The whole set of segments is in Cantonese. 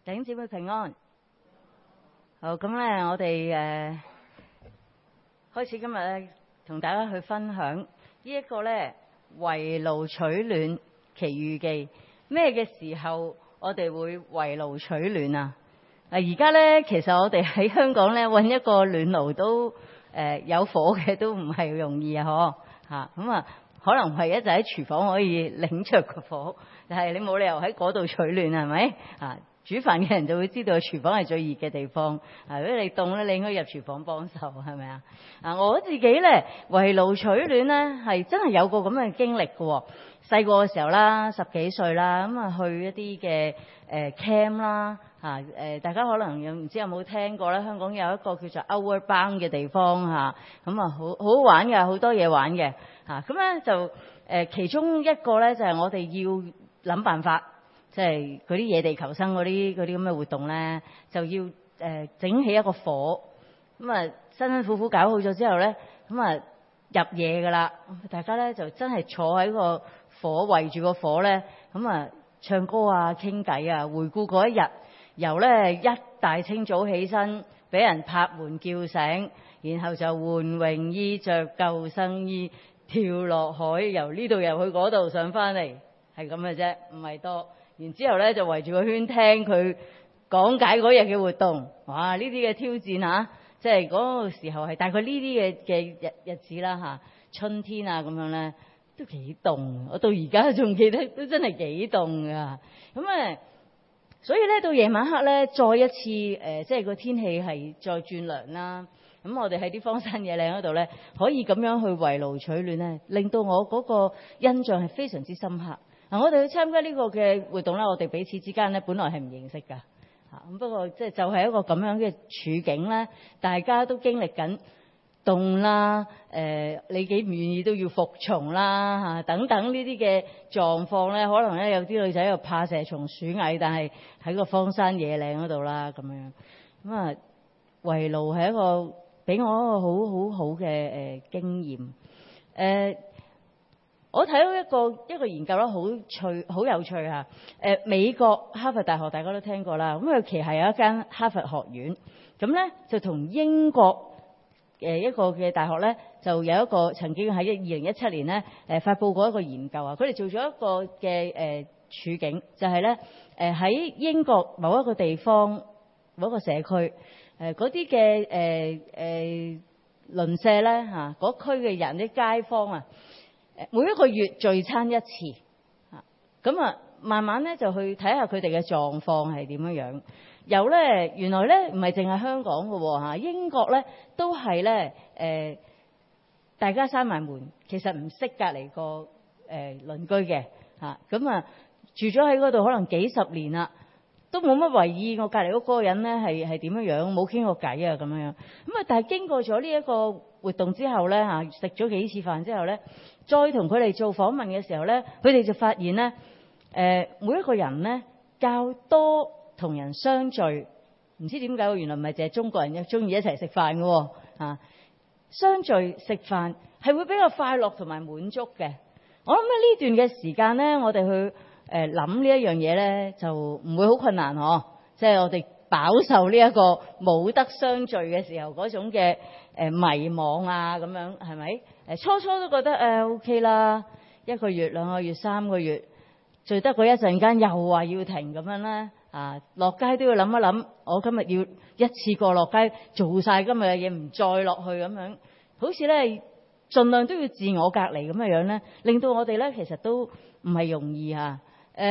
弟兄姊妹平安。好，咁咧，我哋開始今日咧，同大家去分享呢一個咧圍爐取暖奇遇記。咩嘅時候我哋會圍爐取暖啊？而家咧，其實我哋喺香港咧搵一個暖爐都有火嘅，都唔係容易啊！嗬嚇咁啊，可能唯一就喺廚房可以領着個火，但係你冇理由喺嗰度取暖，係咪啊？煮飯嘅人就會知道廚房係最熱嘅地方。如果你凍咧，你應該入廚房幫手，係咪啊？我自己咧圍爐取暖咧，係真係有個咁嘅經歷嘅喎。細個嘅時候啦，10幾歲啦，咁啊去一啲嘅camp 啦，大家可能唔知有冇聽過咧？香港有一個叫做 Outward Bound 嘅地方嚇，咁啊好好玩嘅，好多嘢玩嘅嚇。咁咧就其中一個咧就係我哋要諗辦法。即係嗰啲野地求生嗰啲咁嘅活動咧，就要整起一個火，咁啊辛辛苦苦搞好咗之後咧，咁啊入夜噶啦，大家咧就真係坐喺個火圍住個火咧，咁啊唱歌啊傾偈啊，回顧嗰一日，由咧一大清早起身，俾人拍門叫醒，然後就換泳衣着救生衣跳落海，由呢度入去嗰度上翻嚟，係咁嘅啫，唔係多。然之後咧就圍住個圈聽佢講解嗰日嘅活動，哇！呢啲嘅挑戰嚇，即係嗰個時候係大概呢啲嘅日子啦嚇，春天啊咁樣咧都幾凍，我到而家仲記得都真係幾凍噶。咁所以咧到夜晚黑咧再一次即係個天氣係再轉涼啦。咁我哋喺啲荒山野嶺嗰度咧，可以咁樣去圍爐取暖咧，令到我嗰個印象係非常之深刻。我哋去參加呢個嘅活動咧，我哋彼此之間咧本來係唔認識㗎，咁不過即係就係一個咁樣嘅處境咧，大家都經歷緊凍啦，你幾唔願意都要服從啦，等等呢啲嘅狀況咧，可能咧有啲女仔又怕蛇蟲鼠蟻，但係喺個荒山野嶺嗰度啦咁樣，咁啊圍爐係一個俾我一個好好嘅經驗。我睇到一個研究啦，好有趣嚇。美國哈佛大學大家都聽過啦，咁佢旗下有一間哈佛學院，咁咧就同英國一個嘅大學咧，就有一個曾經喺2017年咧發布過一個研究啊。佢哋做咗一個嘅處境，就係咧喺英國某一個地方某一個社區嗰啲嘅鄰舍咧嚇，嗰區嘅人啲街坊啊。每一個月聚餐一次，咁啊慢慢咧就去睇下佢哋嘅狀況係點樣樣。有咧原來咧唔係淨係香港嘅喎，英國咧都係咧大家閂埋門，其實唔識隔離個鄰居嘅嚇，咁啊住咗喺嗰度可能幾十年啦，都冇乜為意我隔離嗰個人咧係點樣樣，冇傾過偈啊咁樣樣。咁啊但係經過咗呢一個活動之後咧嚇，食咗幾次飯之後咧，再同佢哋做訪問嘅時候咧，佢哋就發現咧，每一個人咧較多同人相聚，唔知點解原來唔係淨係中國人中意一齊食飯嘅喎啊！相聚食飯係會比較快樂同埋滿足嘅。我諗呢段嘅時間咧，我哋去諗呢一樣嘢咧，就唔會好困難嗬。即係我哋飽受呢一個冇得相聚嘅時候嗰種嘅迷惘啊，咁樣係咪？初初都覺得OK 啦，1個月、2個月、3個月，聚得嗰一陣間又話要停咁樣咧啊！落街都要諗一諗，我今日要一次過落街做晒今日嘅嘢，唔再落去咁樣，好似咧盡量都要自我隔離咁嘅樣咧，令到我哋咧其實都唔係容易嚇。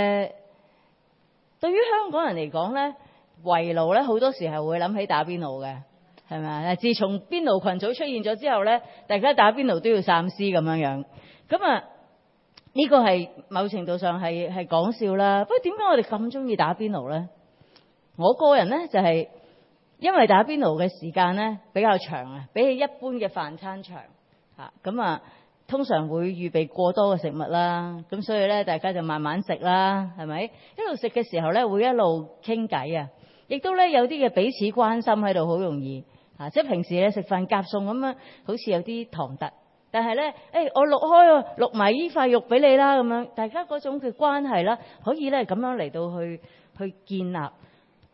對於香港人嚟講咧，圍爐咧好多時候會諗起打邊爐嘅。係咪啊？自從邊爐群組出現咗之後咧，大家打邊爐都要三思咁樣樣。咁啊，呢個係某程度上係講笑啦。不過點解我哋咁中意打邊爐咧？我個人咧就係因為打邊爐嘅時間咧比較長啊，比起一般嘅飯餐長嚇。咁啊，通常會預備過多嘅食物啦。咁所以咧，大家就慢慢食啦，係咪？一路食嘅時候咧，會一路傾偈啊，亦都咧有啲嘅彼此關心喺度，好容易。即係平時咧食飯夾餸咁樣，好似有啲唐突，但係咧，我錄埋依塊肉俾你啦，咁樣大家嗰種嘅關係啦，可以咧咁樣嚟到去建立。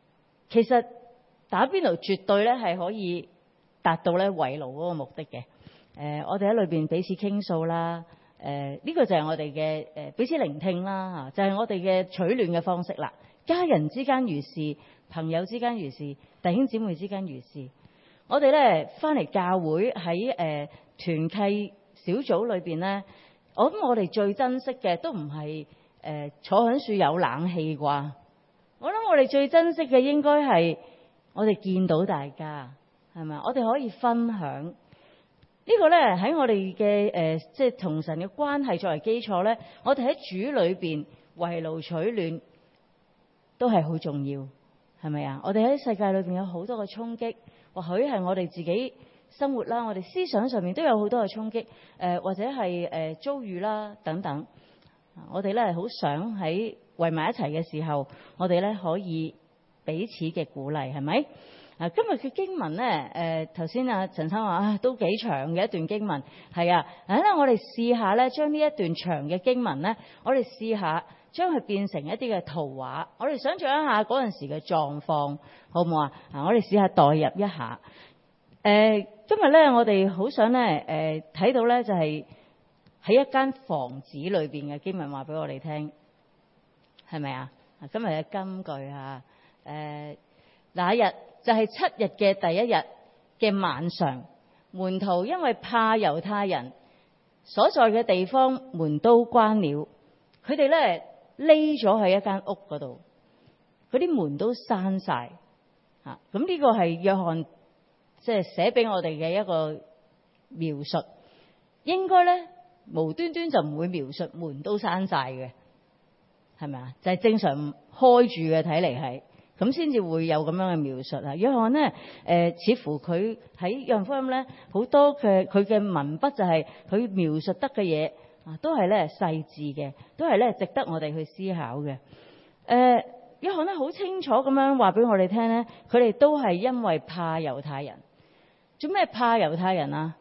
其實打邊爐絕對咧係可以達到咧圍爐嗰個目的嘅。我哋喺裏邊彼此傾訴啦，呢個就係我哋嘅彼此聆聽啦，就係我哋嘅取暖嘅方式啦。家人之間如是，朋友之間如是，弟兄姊妹之間如是。我哋咧翻嚟教會喺團契小組裏邊咧，我諗我哋最珍惜嘅都唔係坐響樹有冷氣啩。我諗我哋最珍惜嘅應該係我哋見到大家，係咪？我哋可以分享呢個咧喺我哋嘅即係同神嘅關係作為基礎咧，我哋喺主裏邊圍爐取暖都係好重要，係咪啊？我哋喺世界裏邊有好多嘅衝擊，或許係我哋自己生活啦，我哋思想上面都有好多嘅衝擊，或者係遭遇啦等等。我哋咧好想喺圍埋一齊嘅時候，我哋咧可以彼此嘅鼓勵，係咪？今日嘅經文咧，頭先陳生話都幾長嘅一段經文，係啊。我哋試下咧，將呢一段長嘅經文咧，我哋試下將佢變成一啲嘅圖畫，我哋想象一下嗰陣時嘅狀況，好唔好啊？我哋試下代入一下。今日咧，我哋好想咧，睇到咧就係喺一間房子裏邊嘅經文話俾我哋聽，係咪啊？今日嘅金句啊，那一日就係7日嘅第一日嘅晚上，門徒因為怕猶太人，所在嘅地方門都關了，佢哋咧匿咗喺一間屋嗰度，嗰啲門都閂晒。咁呢個係約翰即係寫俾我哋嘅一個描述，應該咧無端端就唔會描述門都閂晒嘅，係咪啊？就係正常開住嘅，睇嚟係咁先至會有咁樣嘅描述啊。約翰呢，似乎佢喺約翰福音咧好多嘅佢嘅文筆就係佢描述得嘅嘢都係咧細緻嘅，都係咧值得我哋去思考嘅。約翰咧好清楚咁樣話俾我哋聽咧，佢哋都係因為怕猶太人。做咩怕猶太人啊？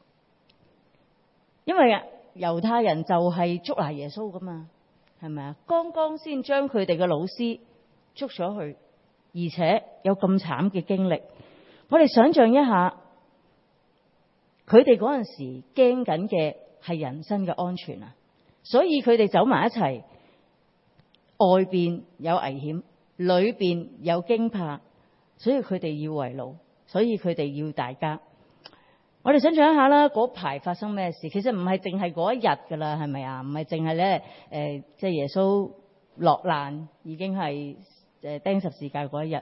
因為猶太人就係捉拿耶穌噶嘛，係咪啊？剛剛先將佢哋嘅老師捉咗去，而且有咁慘嘅經歷。我哋想象一下，佢哋嗰陣時驚緊嘅係人身嘅安全啊，所以佢哋走埋一齊，外邊有危險，裏邊有驚怕，所以佢哋要圍爐，所以佢哋要大家。我哋想象一下啦，嗰排發生咩事？其實唔係淨係嗰一日噶啦，係咪啊？唔係淨係咧，即係耶穌落難已經係釘十字架嗰一日。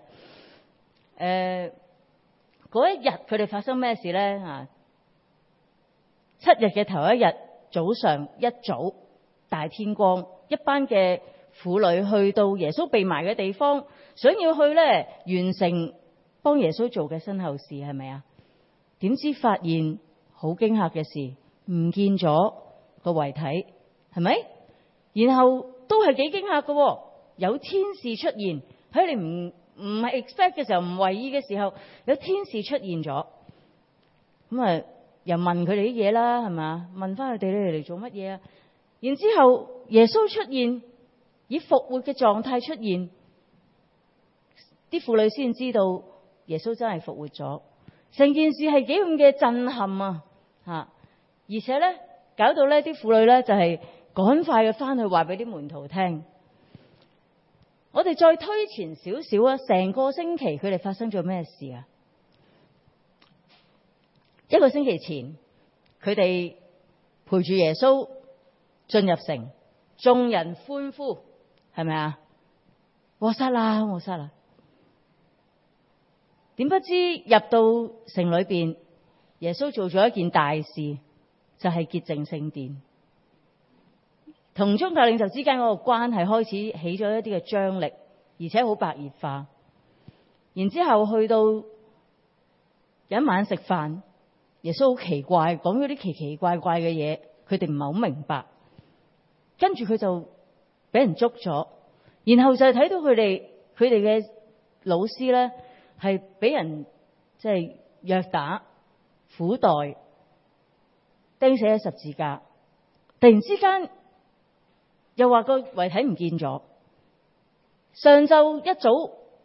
嗰一日佢哋發生咩事咧？啊，7日嘅頭一日早上一早大天光，一班嘅婦女去到耶穌被埋嘅地方，想要去咧完成幫耶穌做嘅身後事，係咪啊？點知發現好驚嚇嘅事，唔見咗個遺體，係咪？然後都係幾驚嚇嘅，有天使出現喺你唔係 expect 嘅時候，唔為意嘅時候，有天使出現咗。咁啊，又問佢哋啲嘢啦，係嘛？問翻佢哋，你哋嚟做乜嘢啊？然之後耶穌出現，以復活嘅狀態出現，啲婦女先知道耶穌真係復活咗。成件事係幾咁嘅震撼啊！而且咧搞到咧啲婦女咧就係趕快嘅翻去話俾啲門徒聽。我哋再推前少少啊，成個星期佢哋發生咗咩事啊？一個星期前，佢哋陪住耶穌進入城，眾人歡呼，係咪啊？和散那，和散那。點不知入到城裏邊，耶穌做咗一件大事，就係潔淨聖殿，同宗教領袖之間嗰個關係開始起咗一啲嘅張力，而且好白熱化。然之後去到有一晚食飯，耶穌好奇怪，講咗啲奇奇怪怪嘅嘢，佢哋唔係好明白。跟住佢就俾人捉咗，然後就係睇到佢哋嘅老師咧。係俾人即係虐打、苦待、釘死喺十字架。突然之間又話個遺體唔見咗。上晝一早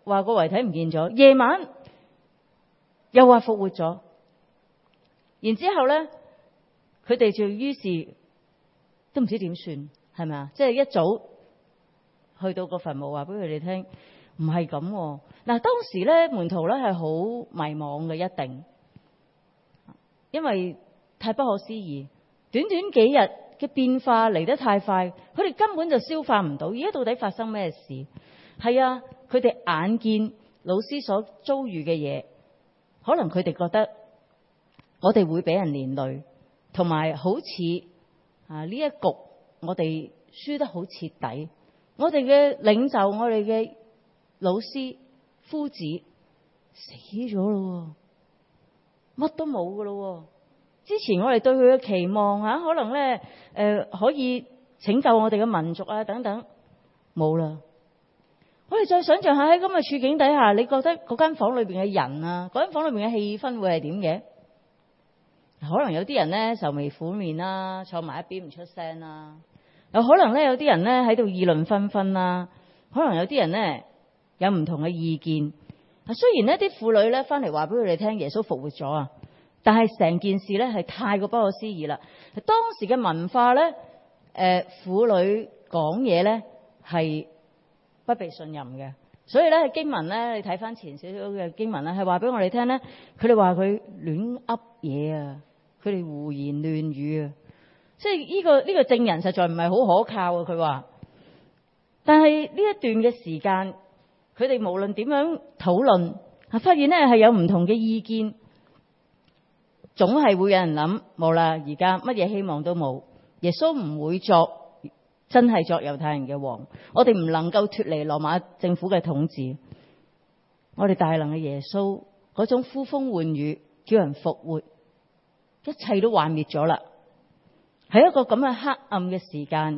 話個遺體唔見咗，夜晚又話復活咗。然之後咧，佢哋就於是都唔知點算，係咪啊？即係一早去到個墳墓，話俾佢哋聽，唔係咁。嗱，當時咧門徒咧係好迷惘嘅，一定，因為太不可思議，短短幾日嘅變化嚟得太快，佢哋根本就消化唔到。而家到底發生咩事？係啊，佢哋眼見老師所遭遇嘅嘢，可能佢哋覺得我哋會俾人連累，同埋好似呢一局我哋輸得好徹底，我哋嘅領袖，我哋嘅老師夫子死咗咯，乜都冇噶咯。之前我哋對佢嘅期望可能咧可以拯救我哋嘅民族啊等等，冇啦。我哋再想象下喺咁嘅處境底下，你覺得嗰間房裏邊嘅人啊，嗰間房裏邊嘅氣氛會係點嘅？可能有啲人咧愁眉苦面啦，坐埋一邊唔出聲啦；有可能咧有啲人咧喺度議論紛紛啦；可能有啲人咧有唔同嘅意見。雖然呢啲婦女咧翻嚟話俾佢哋聽耶穌復活咗啊，但係成件事咧係太過不可思議啦。當時嘅文化咧，婦女講嘢咧係不被信任嘅，所以咧經文咧，你睇翻前少少嘅經文咧，係話俾我哋聽咧，佢哋話佢亂噏嘢啊，佢哋胡言亂語啊，即係呢個證人實在唔係好可靠啊。佢話，但係呢一段嘅時間，佢哋無論點樣討論，發現咧係有唔同嘅意見，總係會有人諗冇啦，而家乜嘢希望都冇，耶穌唔會真係作猶太人嘅王，我哋唔能夠脫離羅馬政府嘅統治。我哋大能嘅耶穌嗰種呼風喚雨，叫人復活，一切都幻滅咗啦。喺一個咁嘅黑暗嘅時間，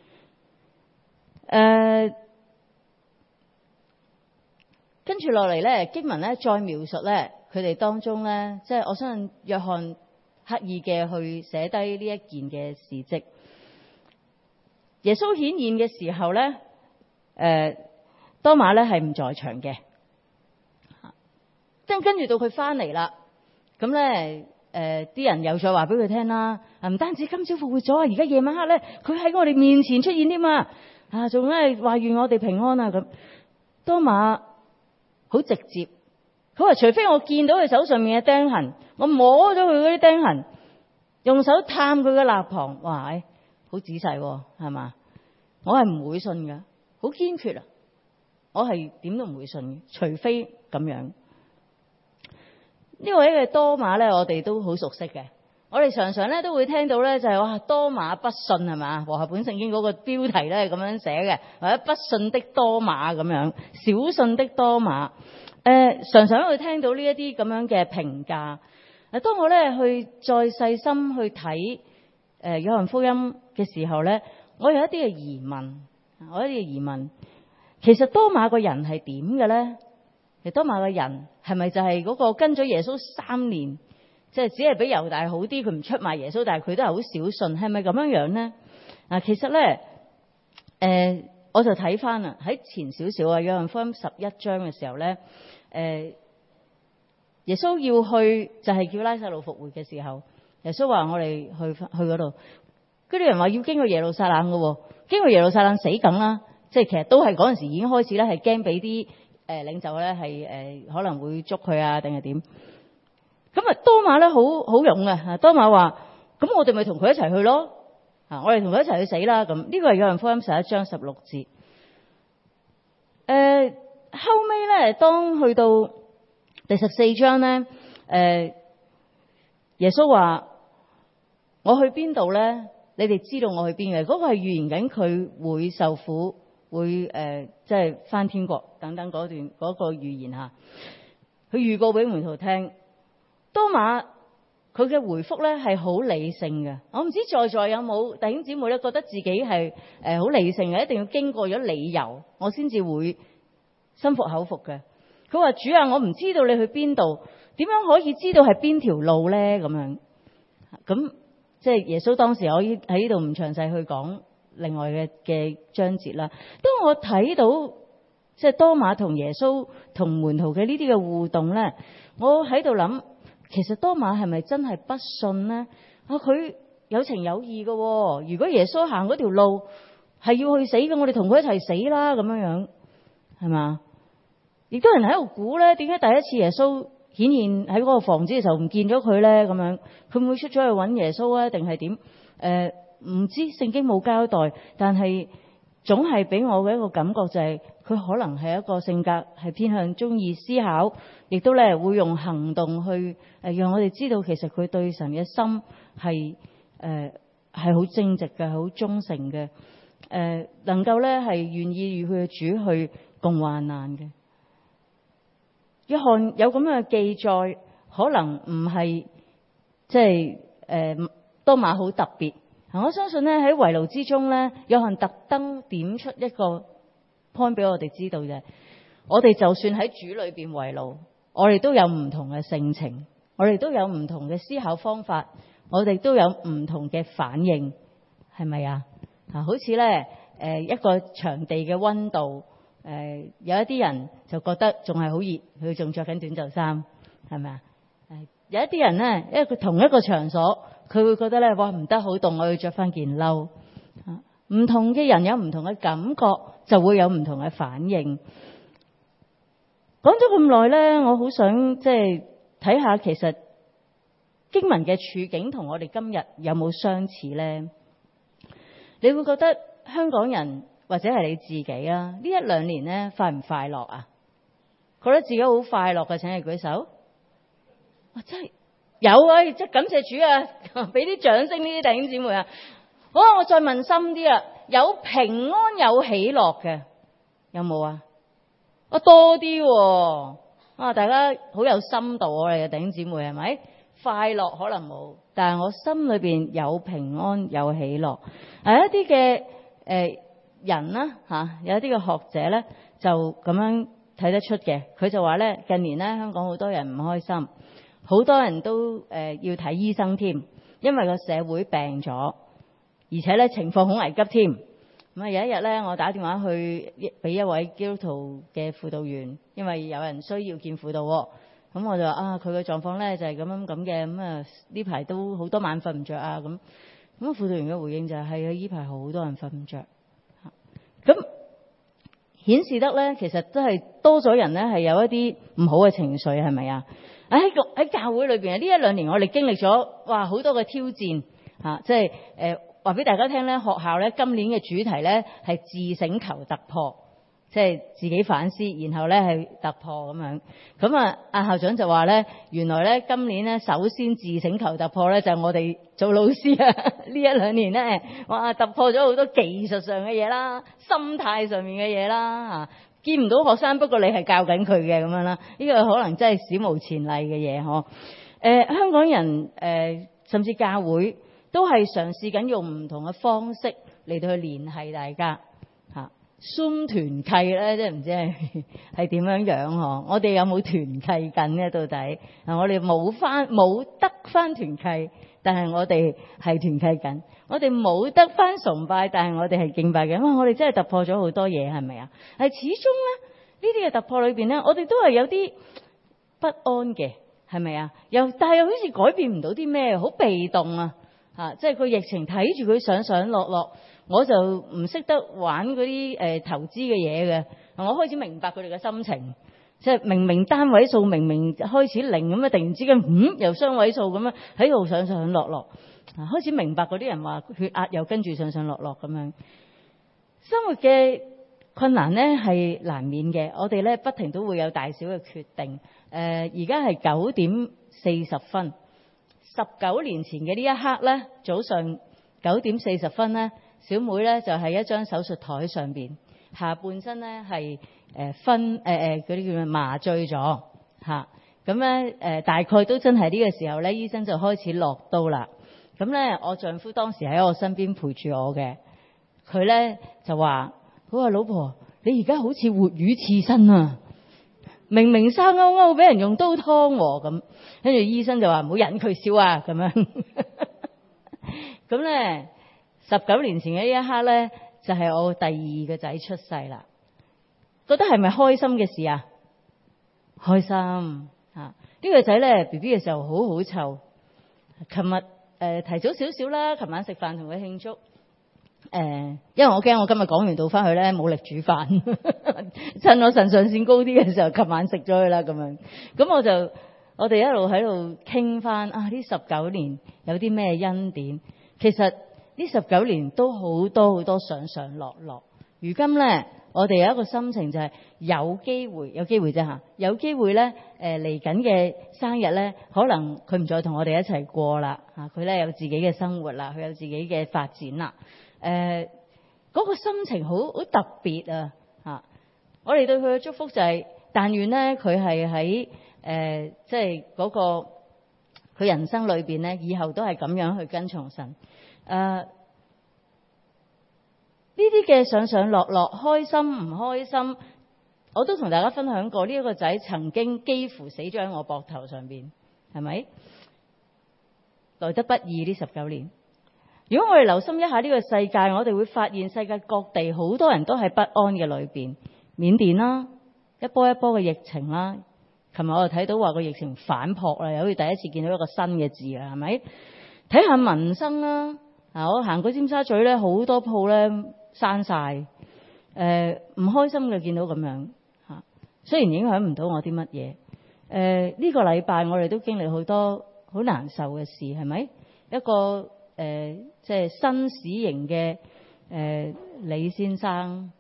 跟住落嚟咧，經文咧再描述咧，佢哋當中咧，即係我相信約翰刻意嘅去寫低呢一件嘅事蹟。耶穌顯現嘅時候咧，多馬咧係唔在場嘅。跟住到佢翻嚟啦，咁咧啲人又再話俾佢聽啦，唔單止今朝復活咗啊，而家夜晚黑咧，佢喺我哋面前出現添啊，仲咧話願我哋平安啊咁。多馬好直接，佢話除非我見到佢手上面嘅釘痕，我摸咗佢嗰啲釘痕，用手探佢嘅肋旁，哇！好仔細喎，係嘛？我係唔會信噶，好堅決啊！我係點都唔會信嘅，除非咁樣。呢位嘅多馬咧，我哋都好熟悉嘅。我哋常常咧都會聽到咧，就係話多馬不信係嘛？和合本聖經嗰個標題咧係咁樣寫嘅，或者不信的多馬咁樣，小信的多馬。常常都會聽到呢一啲咁樣嘅評價。當我咧去再細心去睇約翰福音嘅時候咧，我有一啲嘅疑問。其實多馬個人係點嘅咧？其實多馬個人係咪就係嗰個跟咗耶穌3年，即係只係比猶大好啲，佢唔出賣耶穌，但係佢都係好小信，係咪咁樣樣咧？其實咧，我就睇翻啦，喺前少少啊，約翰福音11章嘅時候咧，耶穌要去就係叫拉撒路復活嘅時候，耶穌話我哋去嗰度，嗰啲人話要經過耶路撒冷嘅，經過耶路撒冷死梗啦，即係其實都係嗰陣時已經開始咧，係驚俾啲領袖咧係可能會捉佢啊，定係點？咁啊，多馬咧好勇啊！多馬話：咁我哋咪同佢一齊去咯，我哋同佢一齊去死啦！咁呢個係約翰福音11章16節。後尾咧，當去到第14章咧，耶穌話：我去邊度咧？你哋知道我去邊嘅？嗰個係預言緊佢會受苦，會即係返天國等等嗰段嗰個預言嚇。佢預告俾門徒聽。多馬佢嘅回覆咧係好理性嘅。我唔知在座有冇弟兄姊妹咧覺得自己係好理性嘅，一定要經過咗理由我先至會心服口服嘅。佢話：主啊，我唔知道你去邊度，點樣可以知道係邊條路咧？咁樣咁即係耶穌當時我喺呢度唔詳細去講另外嘅章節啦。當我睇到即係多馬同耶穌同門徒嘅呢啲嘅互動咧，我喺度諗，其實多馬係咪真係不信咧？佢有情有義嘅喎。如果耶穌行嗰條路係要去死嘅，我哋同佢一齊死啦，咁樣樣係嘛？亦都有人喺度估咧，點解第一次耶穌顯現喺嗰個房子嘅時候唔見咗佢咧？咁樣佢會唔會出咗去揾耶穌啊？定係點？唔知，聖經冇交代，但係總係俾我嘅一個感覺就係佢可能係一個性格係偏向中意思考，亦都咧會用行動去讓我哋知道其實佢對神嘅心係好正直嘅，好忠誠嘅，能夠咧係願意與佢嘅主去共患難嘅。約翰有咁樣嘅記載，可能唔係即係多馬好特別。我相信咧喺圍爐之中咧，約翰特登點出一個 point 俾我哋知道嘅。我哋就算喺主裏邊圍爐，我哋都有唔同嘅性情，我哋都有唔同嘅思考方法，我哋都有唔同嘅反應，係咪啊？好似咧一個場地嘅溫度。有一啲人就覺得仲係好熱，佢仲着緊短袖衫，係咪啊？有一啲人咧，因為佢同一個場所，佢會覺得咧，哇唔得，好凍，我要着翻件褸。唔同嘅人有唔同嘅感覺，就會有唔同嘅反應。講咗咁耐咧，我好想即係睇下，其實經文嘅處境同我哋今日有冇相似咧？你會覺得香港人？或者係你自己啊？呢一兩年咧，快唔快樂啊？覺得自己好快樂嘅，請你舉手。真係有啊！即係感謝主啊！俾啲掌聲呢啲弟兄姊妹啊！好啊，我再問深啲啊，有平安有喜樂嘅有冇啊？多啲喎！大家好有深度我哋嘅弟兄姊妹係咪？快樂可能冇，但係我心裏邊有平安有喜樂。一啲嘅人啦有一啲嘅學者咧就咁樣睇得出嘅，佢就話咧近年咧香港好多人唔開心，好多人都要睇醫生添，因為個社會病咗，而且咧情況好危急添。咁有一日咧，我打電話去俾一位基督徒嘅輔導員，因為有人需要見輔導，咁我就話佢嘅狀況咧就係咁嘅，咁呢排都好多晚瞓唔着啊咁。咁輔導員嘅回應就係呢排好多人瞓唔着。咁顯示得咧，其實真係多咗人咧係有一啲唔好嘅情緒，係咪啊？喺教會裏邊呢一兩年我哋經歷咗好多嘅挑戰即係話俾大家聽咧，學校咧今年嘅主題咧係自省求突破，即係自己反思，然後咧係突破咁樣。咁阿校長就話咧，原來咧今年咧首先自省求突破咧就係我哋做老師呢一兩年咧，突破咗好多技術上嘅嘢啦，心態上面嘅嘢啦見唔到學生，不過你係教緊佢嘅咁樣啦，呢個可能真係史無前例嘅嘢嗬。香港人甚至教會都係嘗試緊用唔同嘅方式嚟到去聯繫大家Zoom 團契咧，即係唔知係點樣嗬？我哋有冇團契緊咧？到底我哋冇得翻團契，但係我哋係團契緊。我哋冇得翻崇拜，但係我哋係敬拜緊。我哋真係突破咗好多嘢，係咪啊？係始終咧呢啲嘅突破裏邊咧，我哋都係有啲不安嘅，係咪啊？但係又好似改變唔到啲咩，好被動啊！即係個疫情睇住佢上上落落。我就唔識得玩嗰啲投資嘅嘢嘅，我開始明白佢哋嘅心情，即係明明單位數，明明開始零咁突然之間又雙位數咁樣喺度上上落落，開始明白嗰啲人話血壓又跟住上上落落咁樣。生活嘅困難咧係難免嘅，我哋咧不停都會有大小嘅決定。而家係9:40， 19年前嘅呢一刻咧，早上9:40咧。小妹咧就喺一張手術台上邊，下半身咧係嗰啲叫咩麻醉咗嚇，咁咧大概都真係呢個時候咧，醫生就開始落刀啦。咁咧我丈夫當時喺我身邊陪住我嘅，佢咧就話：佢話老婆，你而家好似活魚刺身啊！明明生勾勾俾人用刀劏喎咁，跟住醫生就話唔好引佢笑啊咁樣。咁咧。19年前嘅呢一刻咧，就係我第二個仔出世啦。 覺得係咪開心嘅事啊？開心啊！呢個仔咧 BB 嘅時候好好湊。琴日提早少少啦，琴晚食飯同佢慶祝。因為我驚我今日講完到翻去咧冇力煮飯，趁我腎上腺高啲嘅時候，琴晚食咗佢啦咁樣。咁我哋一路喺度傾翻呢19年有啲咩恩典。其實呢19年都好多上上落落。如今咧，我哋有一個心情就係有機會啫嚇，有機會咧嚟緊嘅生日咧，可能佢唔再同我哋一齊過啦嚇，佢咧有自己嘅生活啦，佢有自己嘅發展啦。嗰個心情好特別啊嚇！我哋對佢嘅祝福就係，但願咧佢係喺即係嗰個佢人生裏邊咧，以後都係咁樣去跟從神。呢啲嘅上上落落，開心唔開心，我都同大家分享過。呢一個仔曾經幾乎死咗喺我膊頭上邊，係咪？來得不易呢19年。如果我哋留心一下呢個世界，我哋會發現世界各地好多人都喺不安嘅裏邊。緬甸啦，一波一波嘅疫情啦。琴日我哋睇到話個疫情反撲啦，又好似第一次見到一個新嘅字啦，係咪？睇下民生啦，我行過尖沙咀咧，好多鋪咧閂晒，唔開心嘅見到咁樣嚇。雖然影響唔到我啲乜嘢，呢個禮拜我哋都經歷好多好難受嘅事，係咪？一個即係新市型嘅李先生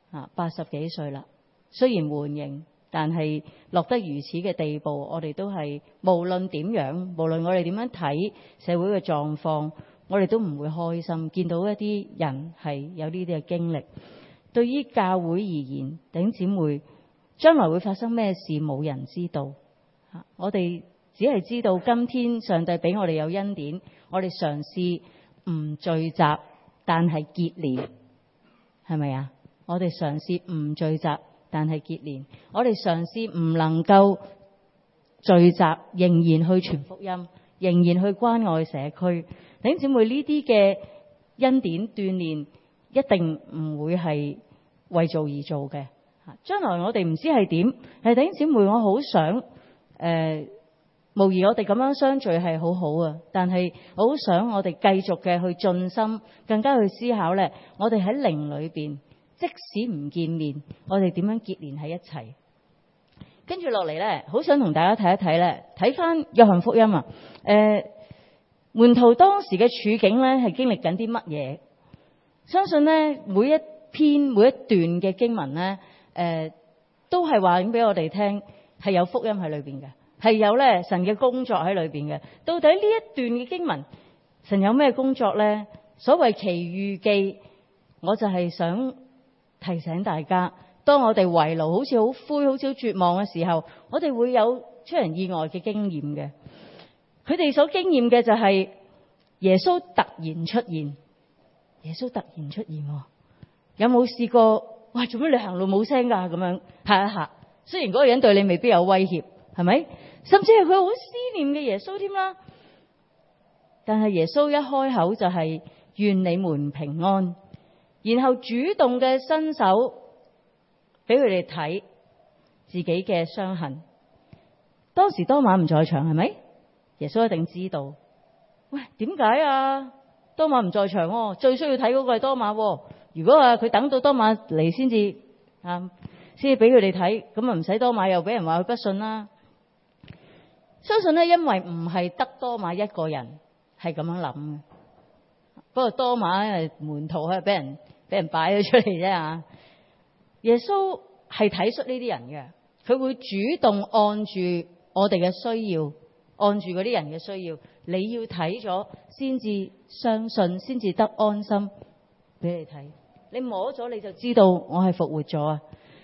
80幾歲啦，雖然緩刑，但係落得如此嘅地步，我哋都係無論點樣，無論我哋點樣睇社會嘅狀況，我哋都唔會開心。見到一啲人係有呢啲嘅經歷，對於教會而言，弟兄姊妹，將來會發生咩事冇人知道。我哋只係知道今天上帝俾我哋有恩典，我哋嘗試唔聚集，但係結連，係咪啊？我哋嘗試唔聚集，但係結連。我哋嘗試唔能夠聚集，仍然去傳福音，仍然去關愛社區。弟兄姊妹，呢啲嘅恩典鍛鍊一定唔會係為做而做嘅。將來我哋唔知係點，係弟兄姊妹，我好想無疑我哋咁樣相聚係好好啊，但係我好想我哋繼續嘅去盡心，更加去思考咧，我哋喺靈裏邊，即使唔見面，我哋點樣結連喺一齊？跟住落嚟咧，好想同大家睇一睇咧，睇翻約翰福音啊，門徒當時嘅處境咧係經歷緊啲乜嘢？相信咧每一篇每一段嘅經文咧，都係話俾我哋聽係有福音喺裏邊嘅。係有咧神嘅工作喺裏邊嘅。到底呢一段嘅經文，神有咩工作咧？所謂奇遇記，我就係想提醒大家，當我哋圍爐好似好灰、好似好絕望嘅時候，我哋會有出人意外嘅經驗嘅。佢哋所經驗嘅就係耶穌突然出現。耶穌突然出現，有冇試過？哇！做咩你行路冇聲㗎？咁樣嚇一嚇。雖然嗰個人對你未必有威脅，係咪？甚至係佢好思念嘅耶穌添啦，但係耶穌一開口就係願你們平安，然後主動嘅伸手俾佢哋睇自己嘅傷痕。當時多馬唔在場，係咪？耶穌一定知道。喂，點解啊？多馬唔在場，最需要睇嗰個係多馬。如果佢等到多馬嚟先至俾佢哋睇，咁啊唔使多馬又俾人話佢不信啦。相信咧，因為唔係得多馬一個人係咁樣諗嘅。不過多馬門徒係俾人擺咗出嚟啫啊！耶穌係體恤呢啲人嘅，佢會主動按住我哋嘅需要，按住嗰啲人嘅需要，你要睇咗先至相信，先至得安心俾你睇。你摸咗你就知道我係復活咗啊！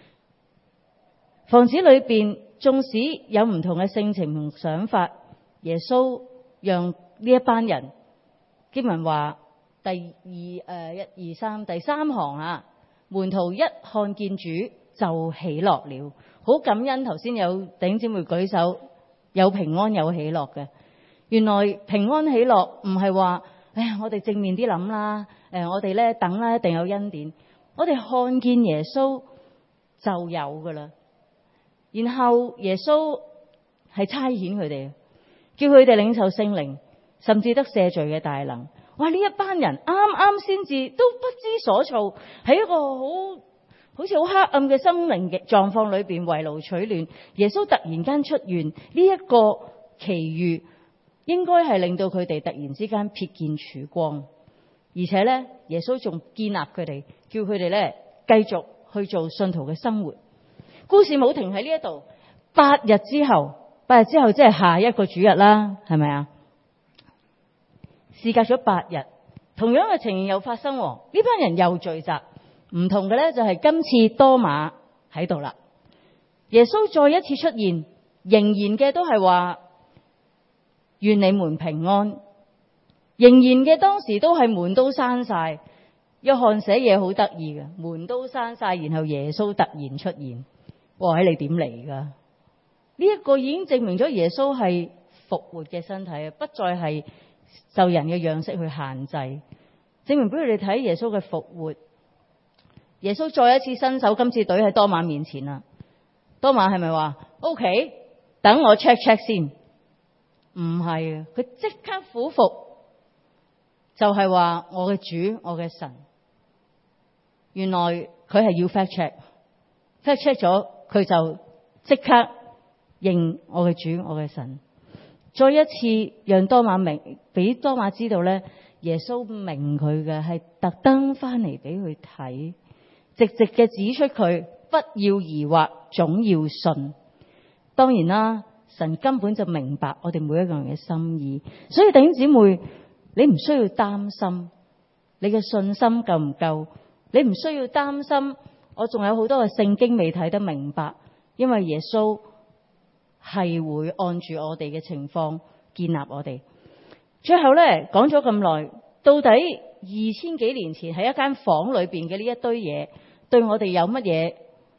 房子裏邊，縱使有唔同嘅性情同想法，耶穌讓呢一班人，經文話第三行啊，門徒一看見主就喜樂了，好感恩。頭先有弟兄姊妹舉手，有平安有喜樂嘅。原來平安喜樂唔係話，我哋正面啲諗啦，我哋咧等啦，一定有恩典。我哋看見耶穌就有噶啦。然後耶穌係差遣佢哋，叫佢哋領受聖靈，甚至得赦罪嘅大能。哇！呢一班人啱啱先至都不知所措，喺一個好似好黑暗嘅心靈嘅狀況裏邊圍爐取暖。耶穌突然間出現，呢一個奇遇應該係令到佢哋突然之間瞥見曙光，而且咧耶穌仲建立佢哋，叫佢哋咧繼續去做信徒嘅生活。故事冇停喺呢一度，8日之後即係下一個主日啦，係咪啊？事隔咗8日，同樣嘅情形又發生，呢班人又聚集。唔同嘅咧就係今次多馬喺度啦。耶穌再一次出現，仍然嘅都係話願你們平安，仍然嘅當時都係門都閂晒。約翰寫嘢好得意嘅，門都閂晒，然後耶穌突然出現。哇！你點嚟噶？呢一個已經證明咗耶穌係復活嘅身體啊，不再係受人嘅樣式去限制，證明俾佢哋睇耶穌嘅復活。耶穌再一次伸手，今次懟喺多馬面前啦。多馬係咪話 OK？ 等我 check 先？唔係啊，佢即刻俯伏，就係話我嘅主，我嘅神。原來佢係要 fact check 咗，佢就即刻認我嘅主，我嘅神。再一次讓多馬明，俾多馬知道咧，耶穌明佢嘅係特登翻嚟俾佢睇。直直嘅指出佢不要疑惑，總要信。當然啦，神根本就明白我哋每一個人嘅心意，所以弟兄姊妹，你唔需要擔心你嘅信心夠唔夠，你唔需要擔心我仲有好多嘅聖經未睇得明白，因為耶穌係會按住我哋嘅情況建立我哋。最後咧講咗咁耐，到底2000幾年前喺一間房裏邊嘅呢一堆嘢，對我哋有乜嘢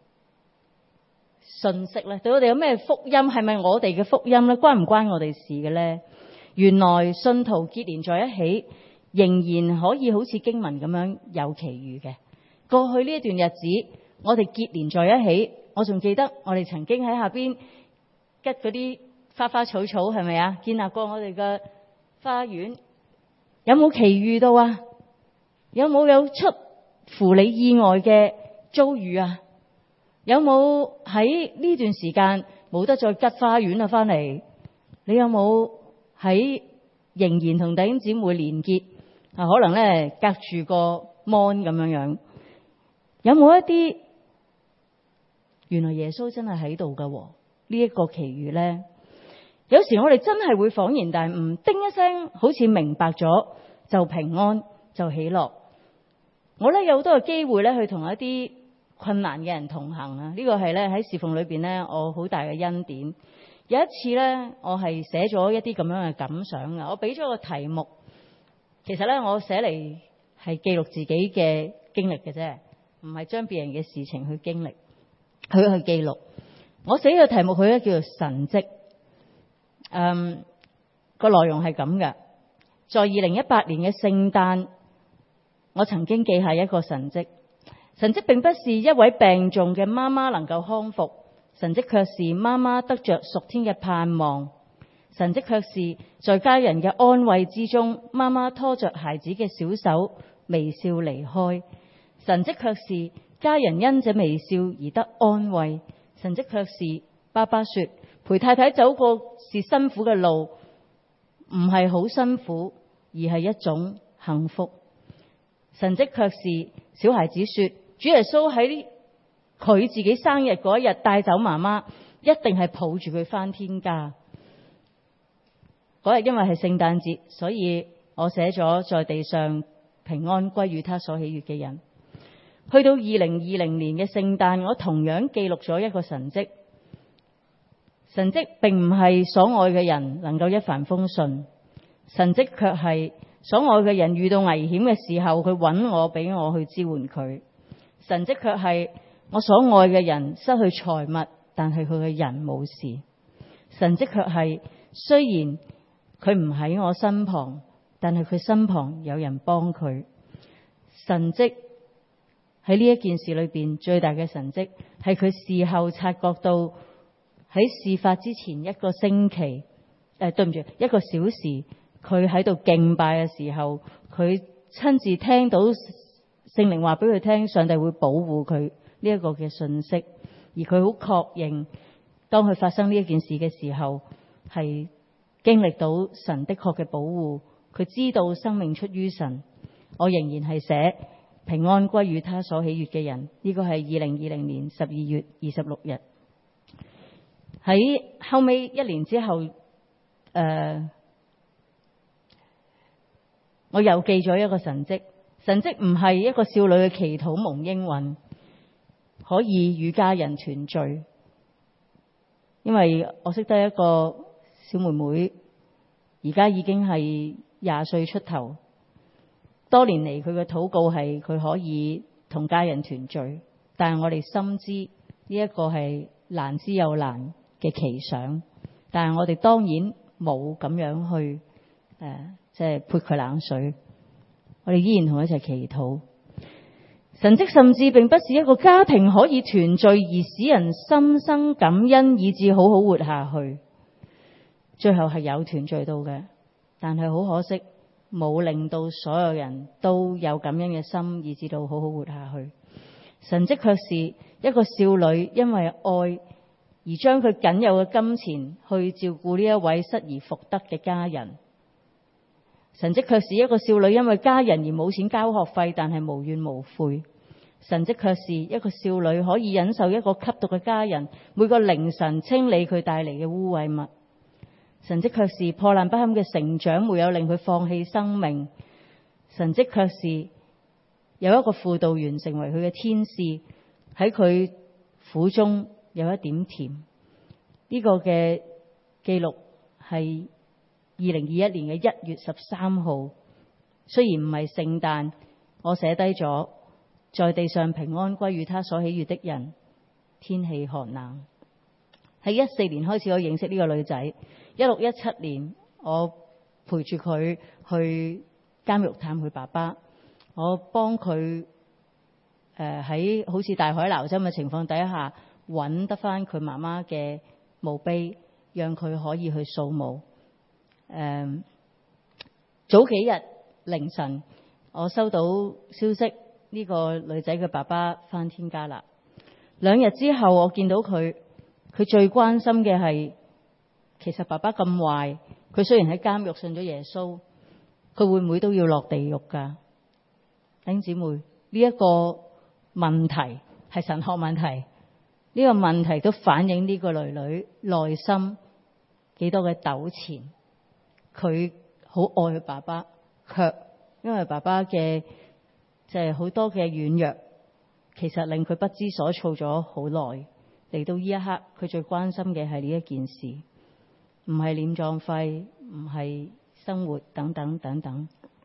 信息咧？對我哋有咩福音？係咪我哋嘅福音咧？關唔關我哋事嘅咧？原來信徒結連在一起，仍然可以好似經文咁樣有奇遇嘅。過去呢一段日子，我哋結連在一起，我仲記得我哋曾經喺下邊吉嗰啲花花草草，係咪啊？建立過我哋嘅花園，有冇奇遇到啊？有出乎你意外嘅遭遇啊？有冇喺呢段時間冇得再吉花園啊？翻嚟，你有冇喺仍然同弟兄姊妹連結啊？可能咧隔住個 mon 咁樣，有冇一啲原來耶穌真係喺度噶？呢一個奇遇咧，有時我哋真係會恍然大悟，叮一聲，好似明白咗，就平安，就喜樂。我咧有好多嘅機會咧去同一啲困難嘅人同行啊！呢個係咧喺侍奉裏邊咧，我好大嘅恩典。有一次咧，我係寫咗一啲咁樣嘅感想啊！我俾咗個題目，其實咧我寫嚟係記錄自己嘅經歷嘅啫，唔係將別人嘅事情去經歷，去記錄。我寫嘅題目佢咧叫做神蹟。個內容係咁嘅，在2018年嘅聖誕，我曾經記下一個神蹟。神蹟並不是一位病重嘅媽媽能夠康復，神蹟卻是媽媽得着屬天嘅盼望。神蹟卻是在家人嘅安慰之中，媽媽拖着孩子嘅小手微笑離開。神蹟卻是家人因這微笑而得安慰。神蹟卻是爸爸說陪太太走過是辛苦嘅路，唔係好辛苦，而係一種幸福。神蹟卻是小孩子說主耶穌喺佢自己生日嗰一日帶走媽媽，一定係抱住佢返天家。嗰日因為係聖誕節，所以我寫咗在地上平安歸於他所喜悅嘅人。去到2020年嘅聖誕，我同樣記錄咗一個神蹟。神蹟並唔係所愛嘅人能夠一帆風順，神蹟卻係所愛嘅人遇到危險嘅時候，佢揾我俾我去支援佢。神蹟卻係我所愛嘅人失去財物，但係佢嘅人冇事。神蹟卻係雖然佢唔喺我身旁，但係佢身旁有人幫佢。神蹟係喺呢一件事裏邊最大嘅神蹟係佢事後察覺到喺事發之前一個星期，對唔住，一個小時，佢喺度敬拜嘅時候，佢親自聽到聖靈話俾佢聽，上帝會保護佢呢一個嘅信息，而佢好確認，當佢發生呢一件事嘅時候，係經歷到神的確嘅保護，佢知道生命出於神。我仍然係寫平安歸於他所喜悅嘅人，呢個係2020年12月26日。喺後尾一年之後，我又記咗一個神蹟。神蹟唔係一個少女嘅祈禱蒙應允，可以與家人團聚。因為我識得一個小妹妹，而家已經係20歲出頭。多年嚟佢嘅禱告係佢可以同家人團聚，但係我哋深知呢一個係難之又難嘅奇想。但係我哋當然冇咁樣去即係潑佢冷水。我哋依然同佢一齊祈禱。神蹟甚至並不是一個家庭可以團聚，而使人心生感恩，以致好好活下去。最後係有團聚到嘅，但係好可惜，冇令到所有人都有感恩嘅心，以致到好好活下去。神蹟卻是一個少女因為愛而將佢僅有嘅金錢去照顧呢一位失而復得嘅家人。神蹟卻是一個少女因為家人而冇錢交學費，但係無怨無悔。神蹟卻是一個少女可以忍受一個吸毒嘅家人每個凌晨清理佢帶嚟嘅污穢物。神蹟卻是破爛不堪嘅成長沒有令佢放棄生命。神蹟卻是有一個輔導員成為佢嘅天使，喺佢苦中有一點甜。呢個嘅記錄係2021年嘅1月13號，雖然唔係聖誕，我寫低咗，在地上平安歸於他所喜悅的人。天氣寒冷。喺14年開始我認識呢個女仔，16、17年我陪住佢去監獄探佢爸爸，我幫佢喺好似大海撈針嘅情況底下揾得翻佢媽媽嘅墓碑，讓佢可以去掃墓。早幾日凌晨我收到消息，呢個女仔嘅爸爸翻天家啦。2日之後我見到佢最關心嘅係，其實爸爸咁壞，佢雖然喺監獄信咗耶穌，佢會唔會都要落地獄㗎？弟兄姊妹，呢一個問題係神學問題，呢個問題都反映呢個女女內心幾多嘅糾纏。佢好愛佢爸爸，卻因為爸爸嘅即係好多嘅軟弱，其實令佢不知所措咗好耐。嚟到呢一刻，佢最關心嘅係呢一件事，唔係殮葬費，唔係生活等等等等。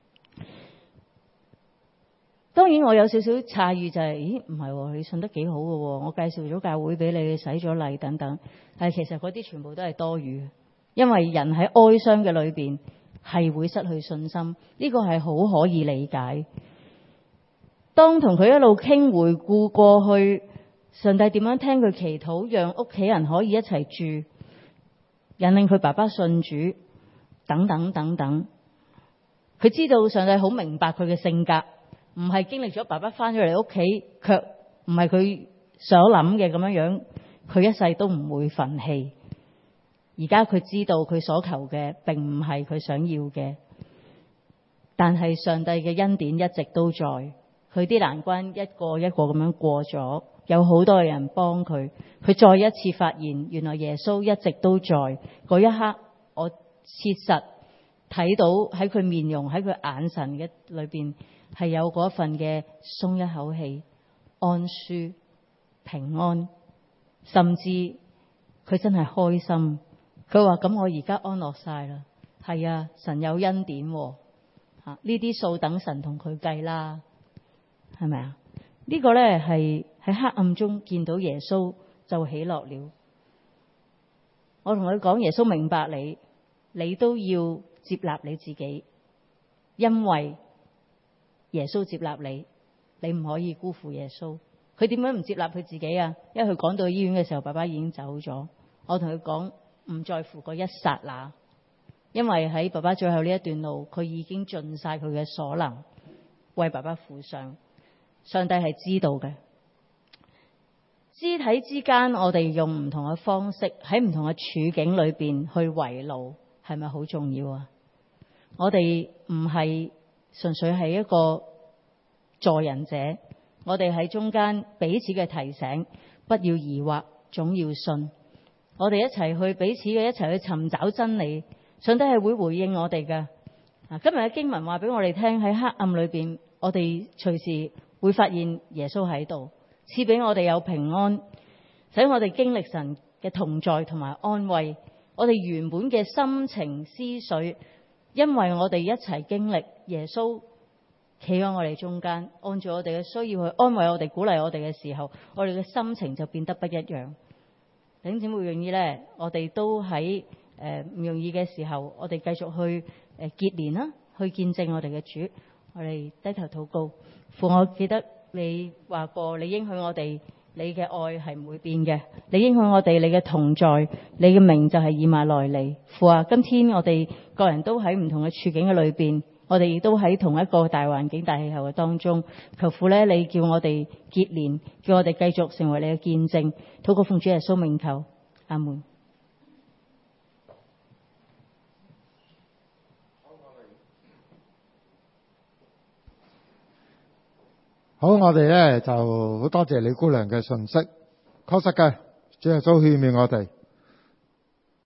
當然我有少少詫異就係，咦，唔係，你信得幾好嘅，我介紹咗教會俾你，你洗咗禮等等。但係其實嗰啲全部都係多餘，因為人喺哀傷嘅裏邊係會失去信心，呢個係好可以理解。當同佢一路傾回顧過去，上帝點樣聽佢祈禱，讓屋企人可以一齊住，引領佢爸爸信主，等等等等。佢知道上帝好明白佢嘅性格，唔係經歷咗爸爸翻咗嚟屋企，卻唔係佢所諗嘅咁樣樣，佢一世都唔會憤氣。而家佢知道佢所求嘅並唔係佢想要嘅，但係上帝嘅恩典一直都在，佢啲難關一個一個咁樣過咗，有好多人幫佢，佢再一次發現原來耶穌一直都在。嗰一刻我切實睇到喺佢面容，喺佢眼神嘅裏邊係有嗰份嘅鬆一口氣、安舒、平安，甚至佢真係開心。佢話咁我而家安樂晒啦。係啊，神有恩典喎，呢啲數等神同佢計啦，係咪啊？呢個咧係喺黑暗中見到耶穌就喜樂了。我同佢講，耶穌明白你，你都要接納你自己，因為耶穌接納你， 你唔可以辜負耶穌。佢點樣唔接納佢自己啊？因為佢趕到醫院嘅時候，爸爸已經走咗。我同佢講唔在乎嗰一剎那，因為喺爸爸最後呢一段路，佢已經盡晒佢嘅所能為爸爸付上。上帝係知道嘅。肢體之間，我哋用唔同嘅方式喺唔同嘅處境裏邊去圍爐，係咪好重要啊？我哋唔係純粹係一個助人者，我哋喺中間彼此嘅提醒，不要疑惑，總要信。我哋一齊去彼此嘅一齊去尋找真理，上帝係會回應我哋嘅。今日嘅經文話俾我哋聽，喺黑暗裏邊，我哋隨時會發現耶穌喺度，賜俾我哋有平安，使我哋經歷神嘅同在同埋安慰。我哋原本嘅心情思緒，因為我哋一齊經歷耶穌企喺我哋中間，按照我哋嘅需要去安慰我哋、鼓勵我哋嘅時候，我哋嘅心情就變得不一樣。弟兄姊妹願意呢，我哋都喺唔容易嘅時候，我哋繼續去結連啦，去見證我哋嘅主。我哋低頭禱告。父，我記得你話過，你應許我哋，你嘅愛係唔會變嘅。你應許我哋，你嘅同在，你嘅名就係以馬內利。父啊，今天我哋個人都喺唔同嘅處境嘅裏邊，我哋亦都喺同一個大環境、大氣候嘅當中。求父呢，你叫我哋結連，叫我哋繼續成為你嘅見證。禱告奉主耶穌名求，阿門。 好，我哋咧就好多謝李姑娘嘅信息，確實嘅，主耶穌勸勉我哋